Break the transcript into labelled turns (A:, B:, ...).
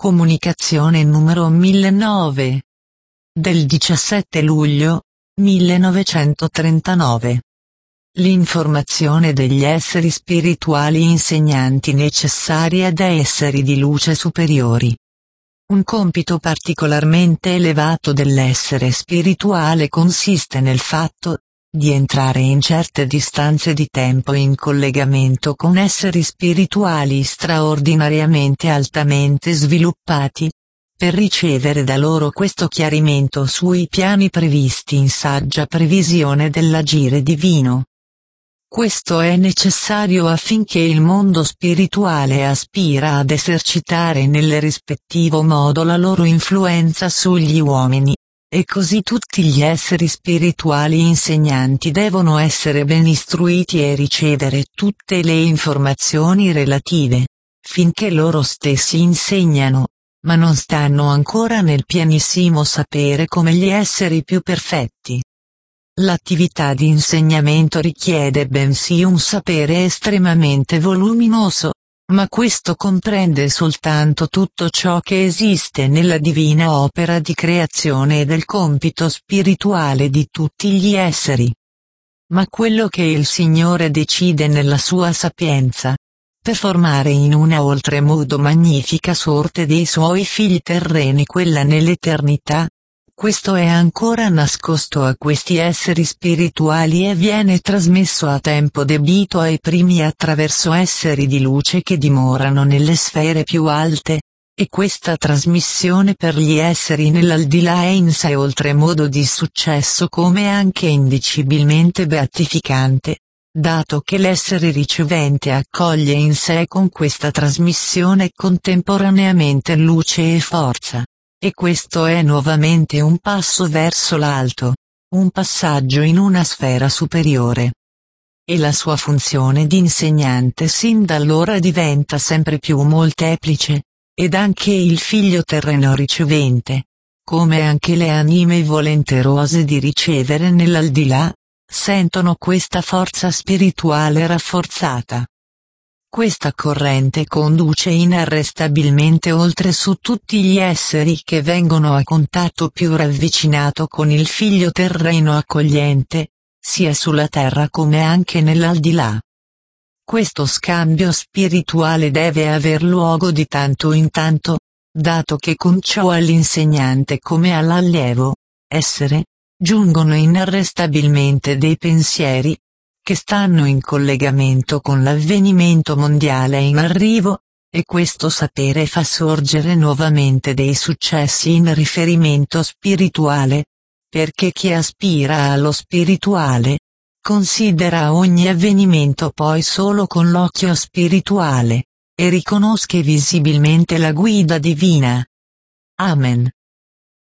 A: Comunicazione numero 1009 del 17 luglio 1939. L'informazione degli esseri spirituali insegnanti necessari ad esseri di luce superiori. Un compito particolarmente elevato dell'essere spirituale consiste nel fatto di entrare in certe distanze di tempo in collegamento con esseri spirituali straordinariamente altamente sviluppati, per ricevere da loro questo chiarimento sui piani previsti in saggia previsione dell'agire divino. Questo è necessario affinché il mondo spirituale aspira ad esercitare nel rispettivo modo la loro influenza sugli uomini, e così tutti gli esseri spirituali insegnanti devono essere ben istruiti e ricevere tutte le informazioni relative, finché loro stessi insegnano, ma non stanno ancora nel pienissimo sapere come gli esseri più perfetti. L'attività di insegnamento richiede bensì un sapere estremamente voluminoso, ma questo comprende soltanto tutto ciò che esiste nella divina opera di creazione e del compito spirituale di tutti gli esseri. Ma quello che il Signore decide nella sua sapienza, per formare in una oltremodo magnifica sorte dei suoi figli terreni quella nell'eternità, questo è ancora nascosto a questi esseri spirituali e viene trasmesso a tempo debito ai primi attraverso esseri di luce che dimorano nelle sfere più alte, e questa trasmissione per gli esseri nell'aldilà è in sé oltremodo di successo come anche indicibilmente beatificante, dato che l'essere ricevente accoglie in sé con questa trasmissione contemporaneamente luce e forza. E questo è nuovamente un passo verso l'alto, un passaggio in una sfera superiore. E la sua funzione di insegnante sin da allora diventa sempre più molteplice, ed anche il figlio terreno ricevente, come anche le anime volenterose di ricevere nell'aldilà, sentono questa forza spirituale rafforzata. Questa corrente conduce inarrestabilmente oltre su tutti gli esseri che vengono a contatto più ravvicinato con il figlio terreno accogliente, sia sulla terra come anche nell'aldilà. Questo scambio spirituale deve aver luogo di tanto in tanto, dato che con ciò all'insegnante come all'allievo, essere, giungono inarrestabilmente dei pensieri, che stanno in collegamento con l'avvenimento mondiale in arrivo, e questo sapere fa sorgere nuovamente dei successi in riferimento spirituale, perché chi aspira allo spirituale, considera ogni avvenimento poi solo con l'occhio spirituale, e riconosce visibilmente la guida divina. Amen.